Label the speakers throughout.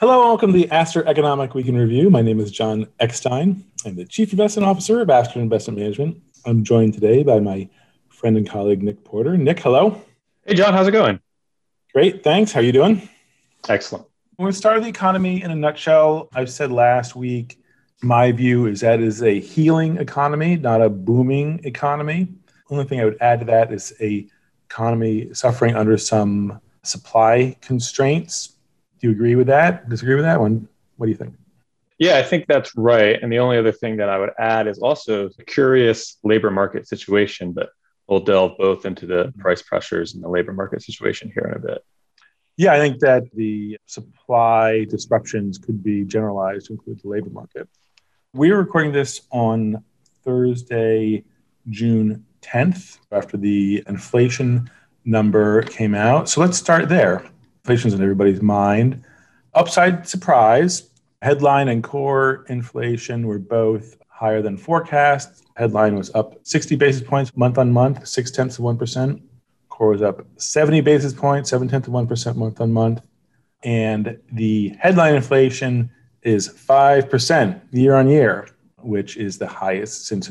Speaker 1: Hello and welcome to the Aster Economic Week in Review. My name is John Eckstein. I'm the Chief Investment Officer of Aster Investment Management. I'm joined today by my friend and colleague, Nick Porter. Nick, hello.
Speaker 2: Hey, John, how's it going?
Speaker 1: Great, thanks. How are you doing?
Speaker 2: Excellent.
Speaker 1: When we start the economy in a nutshell, I've said last week, my view is that it is a healing economy, not a booming economy. The only thing I would add to that is a economy suffering under some supply constraints. Do you agree with that? Disagree with that one? What do you think?
Speaker 2: Yeah, I think that's right. And the only other thing that I would add is also a curious labor market situation, but we'll delve both into the price pressures and the labor market situation here in a bit.
Speaker 1: Yeah, I think that the supply disruptions could be generalized to include the labor market. We're recording this on Thursday, June 10th, after the inflation number came out. So let's start there. Inflation's in everybody's mind. Upside surprise, headline and core inflation were both higher than forecast. Headline was up 60 basis points month on month, 0.6%. Core was up 70 basis points, 0.7% month on month. And the headline inflation is 5% year on year, which is the highest since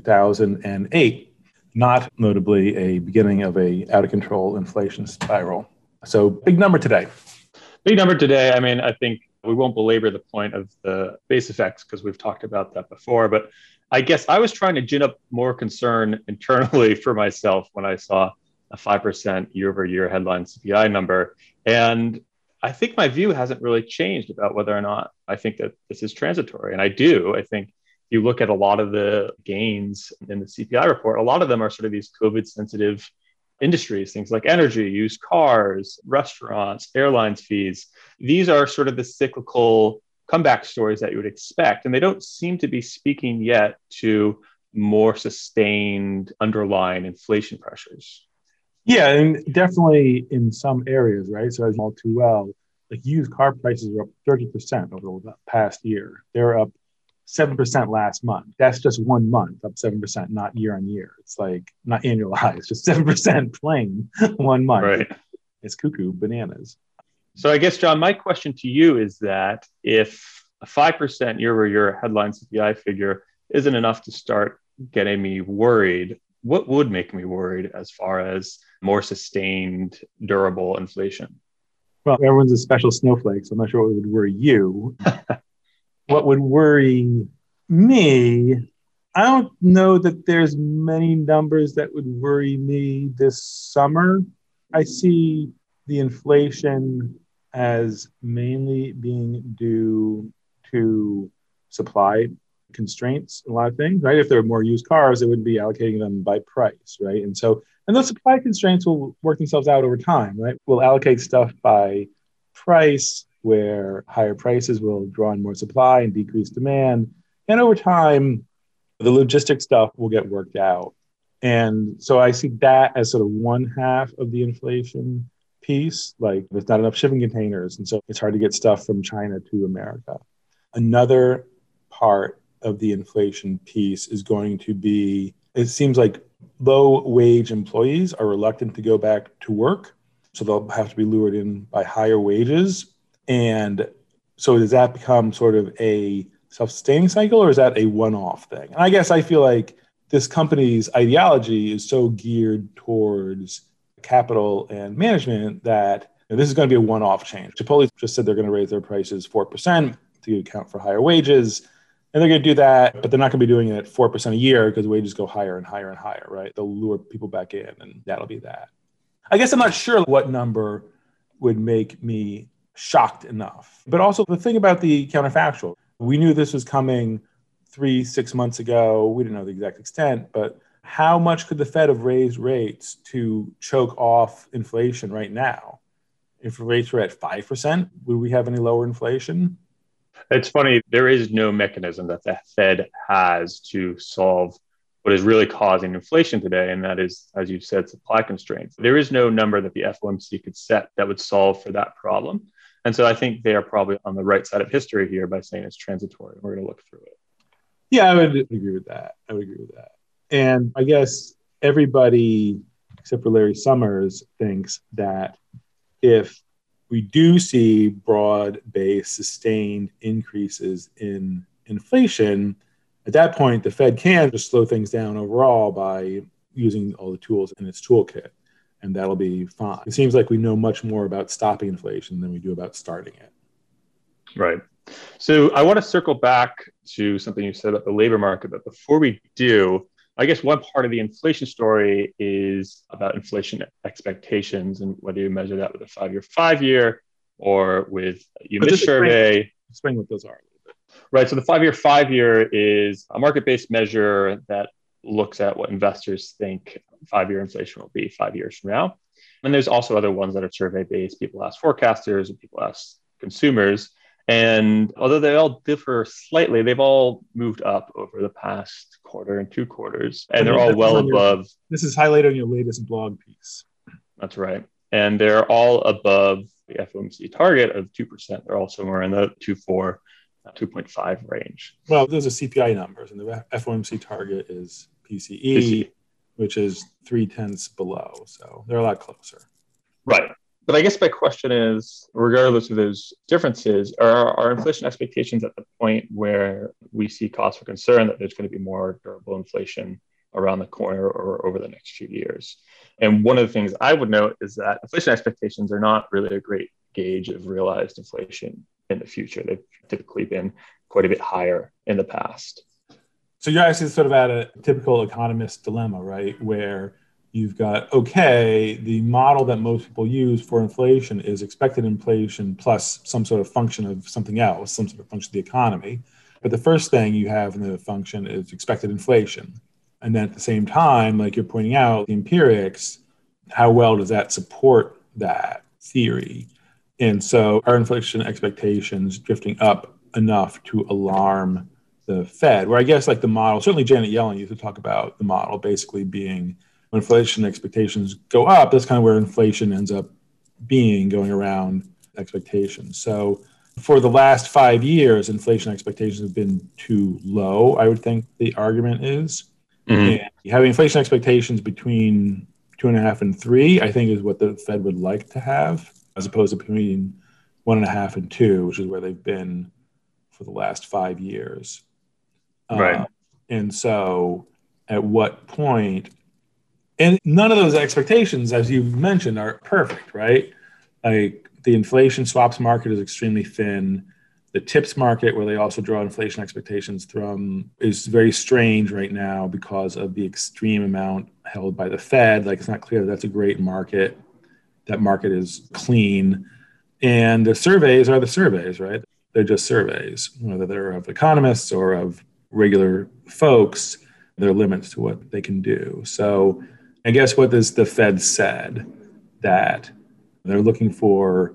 Speaker 1: 2008. Not notably a beginning of a out of control inflation spiral. So big number today.
Speaker 2: Big number today. I mean, I think we won't belabor the point of the base effects because we've talked about that before. But I guess I was trying to gin up more concern internally for myself when I saw a 5% year over year headline CPI number. And I think my view hasn't really changed about whether or not I think that this is transitory. And I do. I think you look at a lot of the gains in the CPI report, a lot of them are sort of these COVID sensitive industries, things like energy, used cars, restaurants, airlines fees. These are sort of the cyclical comeback stories that you would expect. And they don't seem to be speaking yet to more sustained underlying inflation pressures.
Speaker 1: Yeah, and definitely in some areas, right? So as you know too well, like used car prices are up 30% over the past year. They're up 7% last month. That's just 1 month, up 7%, not year on year. It's like not annualized, just 7% plain 1 month.
Speaker 2: Right.
Speaker 1: It's cuckoo bananas.
Speaker 2: So I guess, John, my question to you is that if a 5% year over year headline CPI figure isn't enough to start getting me worried, what would make me worried as far as more sustained, durable inflation?
Speaker 1: Well, everyone's a special snowflake, so I'm not sure what would worry you. What would worry me, I don't know that there's many numbers that would worry me this summer. I see the inflation as mainly being due to supply constraints, a lot of things, right? If there were more used cars, they wouldn't be allocating them by price, right? And those supply constraints will work themselves out over time, right? We'll allocate stuff by price, where higher prices will draw in more supply and decrease demand. And over time, the logistics stuff will get worked out. And so I see that as sort of one half of the inflation piece, like there's not enough shipping containers. And so it's hard to get stuff from China to America. Another part of the inflation piece is going to be, it seems like low wage employees are reluctant to go back to work. So they'll have to be lured in by higher wages. And so does that become sort of a self-sustaining cycle, or is that a one-off thing? And I guess I feel like this company's ideology is so geared towards capital and management that this is going to be a one-off change. Chipotle just said they're going to raise their prices 4% to account for higher wages. And they're going to do that, but they're not going to be doing it at 4% a year because wages go higher and higher and higher, right? They'll lure people back in, and that'll be that. I guess I'm not sure what number would make me shocked enough. But also the thing about the counterfactual, we knew this was coming 3-6 months ago. We didn't know the exact extent, but how much could the Fed have raised rates to choke off inflation right now? If rates were at 5%, would we have any lower inflation?
Speaker 2: It's funny, there is no mechanism that the Fed has to solve what is really causing inflation today. And that is, as you said, supply constraints. There is no number that the FOMC could set that would solve for that problem. And so I think they are probably on the right side of history here by saying it's transitory. We're going to look through it.
Speaker 1: Yeah, I would agree with that. And I guess everybody, except for Larry Summers, thinks that if we do see broad-based sustained increases in inflation, at that point, the Fed can just slow things down overall by using all the tools in its toolkit, and that'll be fine. It seems like we know much more about stopping inflation than we do about starting it.
Speaker 2: Right. So I want to circle back to something you said about the labor market, but before we do, I guess one part of the inflation story is about inflation expectations and whether you measure that with a 5-year or with UMIS survey.
Speaker 1: Explain what those are a little bit.
Speaker 2: Right. So the 5-year is a market-based measure that looks at what investors think 5-year inflation will be 5 years from now. And there's also other ones that are survey-based. People ask forecasters and people ask consumers. And although they all differ slightly, they've all moved up over the past quarter and 2 quarters. And they're all well above.
Speaker 1: This is highlighted on your latest blog piece.
Speaker 2: That's right. And they're all above the FOMC target of 2%. They're all somewhere in the 2.4, 2.5 range.
Speaker 1: Well, those are CPI numbers, and the FOMC target is PCE, which is 0.3 below. So they're a lot closer.
Speaker 2: Right. But I guess my question is, regardless of those differences, are inflation expectations at the point where we see cause for concern that there's going to be more durable inflation around the corner or over the next few years? And one of the things I would note is that inflation expectations are not really a great gauge of realized inflation in the future. They've typically been quite a bit higher in the past.
Speaker 1: So you're actually sort of at a typical economist dilemma, right? Where you've got, okay, the model that most people use for inflation is expected inflation plus some sort of function of something else, some sort of function of the economy. But the first thing you have in the function is expected inflation. And then at the same time, like you're pointing out, the empirics, how well does that support that theory? And so are inflation expectations drifting up enough to alarm the Fed? Where I guess like the model, certainly Janet Yellen used to talk about the model basically being when inflation expectations go up, that's kind of where inflation ends up being, going around expectations. So for the last 5 years, inflation expectations have been too low, I would think the argument is. Mm-hmm. And having inflation expectations between 2.5 and 3, I think is what the Fed would like to have, as opposed to between 1.5 and 2, which is where they've been for the last 5 years.
Speaker 2: Right.
Speaker 1: And so at what point, and none of those expectations, as you mentioned, are perfect, right? Like the inflation swaps market is extremely thin. The TIPS market, where they also draw inflation expectations from, is very strange right now because of the extreme amount held by the Fed. Like it's not clear that's a great market. That market is clean. And the surveys are the surveys, right? They're just surveys, whether they're of economists or of regular folks. There are limits to what they can do. So I guess what has the Fed said? That they're looking for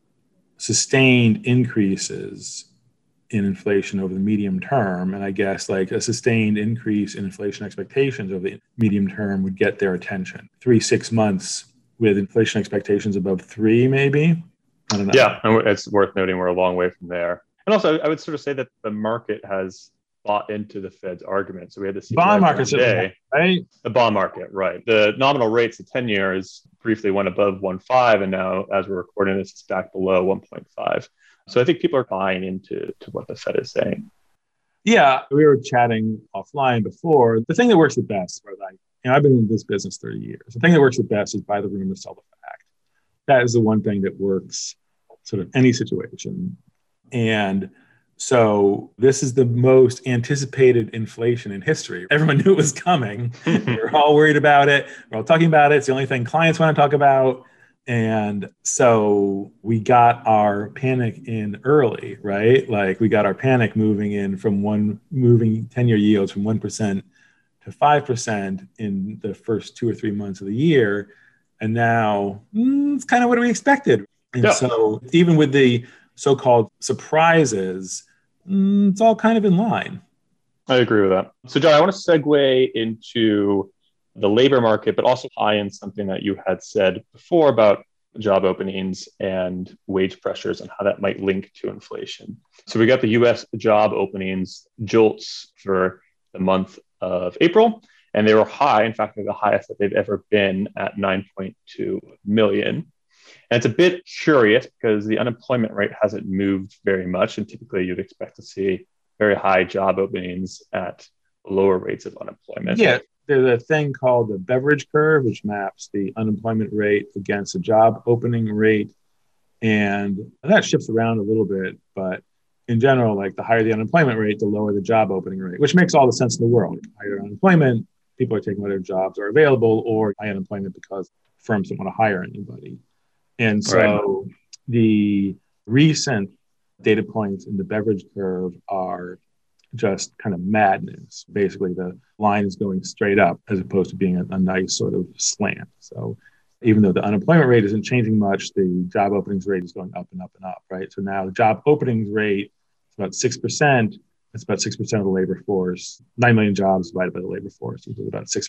Speaker 1: sustained increases in inflation over the medium term. And I guess like a sustained increase in inflation expectations over the medium term would get their attention. 3-6 months with inflation expectations above 3, maybe? I don't know.
Speaker 2: Yeah, and it's worth noting we're a long way from there. And also, I would sort of say that the market has bought into the Fed's argument. So we had the
Speaker 1: bond market today, right?
Speaker 2: The bond market, right? The nominal rates, the 10 years, briefly went above 1.5, and now, as we're recording this, it's back below 1.5. So I think people are buying into what the Fed is saying.
Speaker 1: Yeah, we were chatting offline before. The thing that works the best, I've been in this business 30 years. The thing that works the best is buy the rumor, sell the fact. That is the one thing that works sort of any situation. And so this is the most anticipated inflation in history. Everyone knew it was coming. We're all worried about it. We're all talking about it. It's the only thing clients want to talk about. And so we got our panic in early, right? Like we got our panic moving 10-year yields from 1% to 5% in the first 2 or 3 months of the year. And now it's kind of what we expected. And so even with the so-called surprises, it's all kind of in line.
Speaker 2: I agree with that. So John, I want to segue into the labor market, but also tie in something that you had said before about job openings and wage pressures and how that might link to inflation. So we got the US job openings JOLTS for the month of April, and they were high. In fact, they're the highest that they've ever been at 9.2 million. And it's a bit curious because the unemployment rate hasn't moved very much. And typically you'd expect to see very high job openings at lower rates of unemployment.
Speaker 1: Yeah, there's a thing called the Beveridge curve, which maps the unemployment rate against the job opening rate. And that shifts around a little bit, but in general, like the higher the unemployment rate, the lower the job opening rate, which makes all the sense in the world. Higher unemployment, people are taking whatever jobs are available, or high unemployment because firms don't want to hire anybody. And so the recent data points in the Beveridge curve are just kind of madness. Basically, the line is going straight up as opposed to being a nice sort of slant. So even though the unemployment rate isn't changing much, the job openings rate is going up and up and up, right? So now the job openings rate is about 6%. It's about 6% of the labor force. 9 million jobs divided by the labor force, which is about 6%.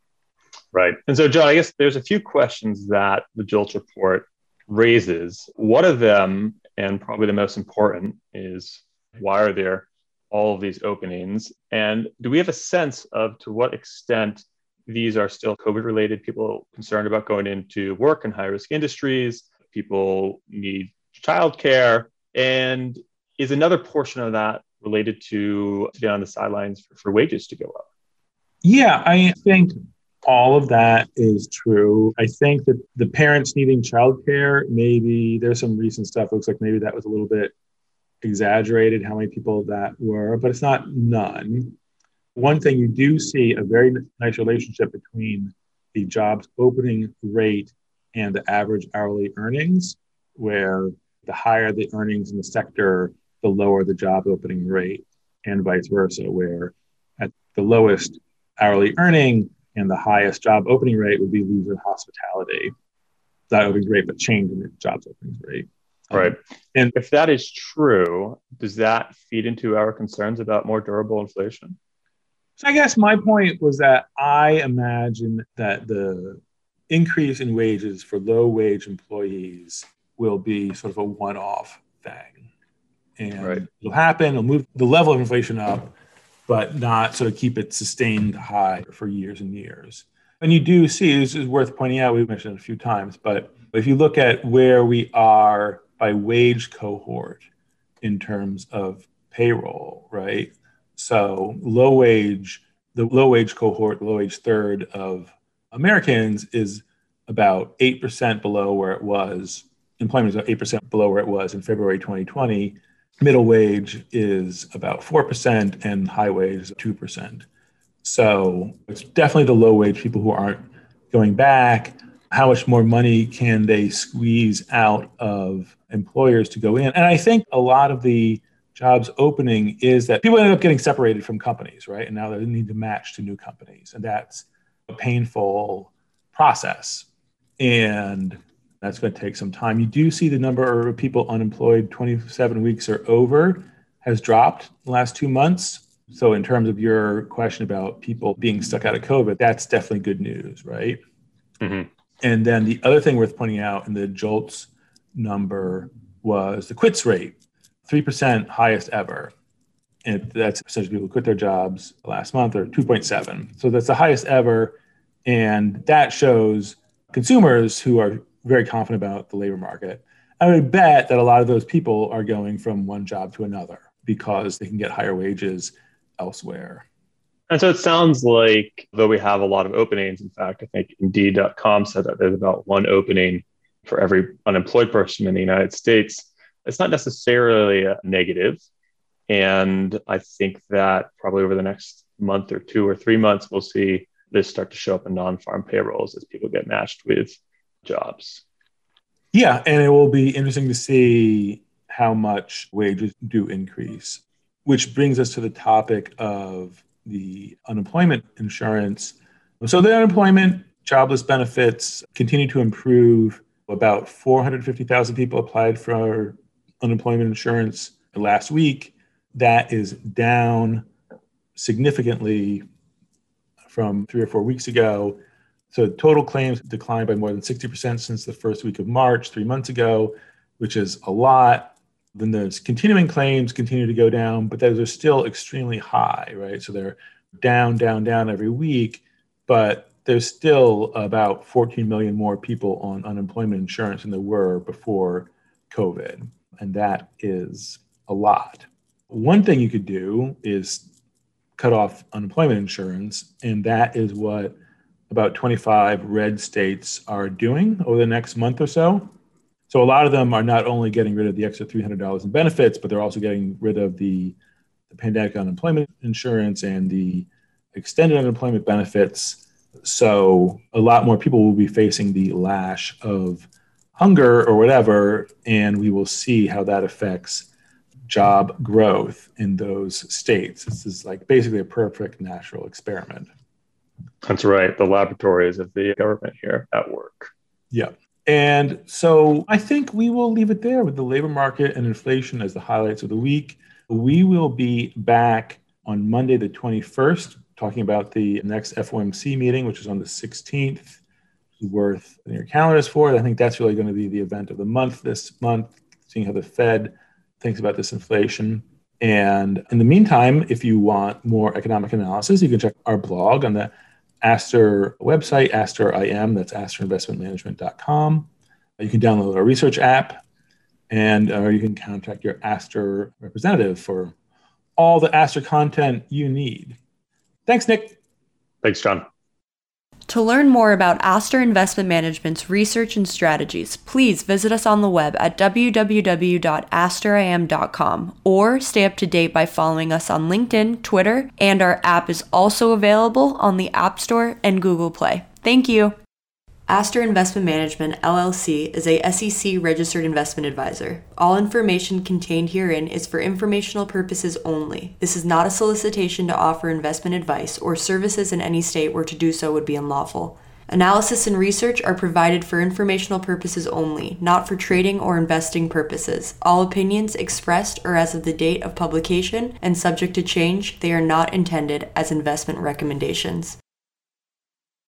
Speaker 2: Right. And so, John, I guess there's a few questions that the JOLTS report raises. One of them, and probably the most important, is why are there all of these openings? And do we have a sense of to what extent these are still COVID-related, people concerned about going into work in high-risk industries, people need childcare, and is another portion of that related to sitting on the sidelines for wages to go up?
Speaker 1: Yeah, I think all of that is true. I think that the parents needing childcare, maybe there's some recent stuff. It looks like maybe that was a little bit exaggerated how many people that were, but it's not none. One thing you do see a very nice relationship between the jobs opening rate and the average hourly earnings, where the higher the earnings in the sector, the lower the job opening rate, and vice versa, where at the lowest hourly earning and the highest job opening rate would be leisure and hospitality. Not opening rate, but change in the jobs opening rate.
Speaker 2: Right. And if that is true, does that feed into our concerns about more durable inflation?
Speaker 1: So I guess my point was that I imagine that the increase in wages for low wage employees will be sort of a one-off thing. And it'll happen, it'll move the level of inflation up, but not sort of keep it sustained high for years and years. And you do see, this is worth pointing out, we've mentioned it a few times, but if you look at where we are by wage cohort in terms of payroll, right? So the low wage cohort, the low wage third of Americans is about 8% below where it was. Employment is about 8% below where it was in February 2020. Middle wage is about 4% and high wage is 2%. So it's definitely the low wage people who aren't going back. How much more money can they squeeze out of employers to go in? And I think a lot of the jobs opening is that people end up getting separated from companies, right? And now they need to match to new companies. And that's a painful process. And that's going to take some time. You do see the number of people unemployed 27 weeks or over has dropped the last 2 months. So in terms of your question about people being stuck out of COVID, that's definitely good news, right? Mm-hmm. And then the other thing worth pointing out in the JOLTS number was the quits rate, 3% highest ever. And that's percentage of people who quit their jobs last month, or 2.7. So that's the highest ever. And that shows consumers who are very confident about the labor market. I would bet that a lot of those people are going from one job to another because they can get higher wages elsewhere.
Speaker 2: And so it sounds like, though we have a lot of openings, in fact, I think Indeed.com said that there's about one opening for every unemployed person in the United States. It's not necessarily a negative. And I think that probably over the next month or 2 or 3 months, we'll see this start to show up in non-farm payrolls as people get matched with jobs.
Speaker 1: Yeah, and it will be interesting to see how much wages do increase, which brings us to the topic of the unemployment insurance. So the unemployment jobless benefits continue to improve. About 450,000 people applied for unemployment insurance last week. That is down significantly from 3 or 4 weeks ago. So total claims declined by more than 60% since the first week of March, 3 months ago, which is a lot. Then there's continuing claims continue to go down, but those are still extremely high, right? So they're down every week, but there's still about 14 million more people on unemployment insurance than there were before COVID. And that is a lot. One thing you could do is cut off unemployment insurance. And that is what about 25 red states are doing over the next month or so. So a lot of them are not only getting rid of the extra $300 in benefits, but they're also getting rid of the pandemic unemployment insurance and the extended unemployment benefits. So a lot more people will be facing the lash of hunger or whatever, and we will see how that affects job growth in those states. This is like basically a perfect natural experiment.
Speaker 2: That's right. The laboratories of the government here at work.
Speaker 1: Yeah. And so I think we will leave it there with the labor market and inflation as the highlights of the week. We will be back on Monday, the 21st, talking about the next FOMC meeting, which is on the 16th. It's worth your calendars for it. I think that's really going to be the event of the month this month, seeing how the Fed thinks about this inflation. And in the meantime, if you want more economic analysis, you can check our blog on the Aster website, AsterIM, that's asterinvestmentmanagement.com. You can download our research app, and you can contact your Aster representative for all the Aster content you need. Thanks, Nick.
Speaker 2: Thanks, John.
Speaker 3: To learn more about Aster Investment Management's research and strategies, please visit us on the web at www.asterim.com or stay up to date by following us on LinkedIn, Twitter, and our app is also available on the App Store and Google Play. Thank you. Aster Investment Management, LLC is a SEC-registered investment advisor. All information contained herein is for informational purposes only. This is not a solicitation to offer investment advice or services in any state where to do so would be unlawful. Analysis and research are provided for informational purposes only, not for trading or investing purposes. All opinions expressed are as of the date of publication and subject to change. They are not intended as investment recommendations.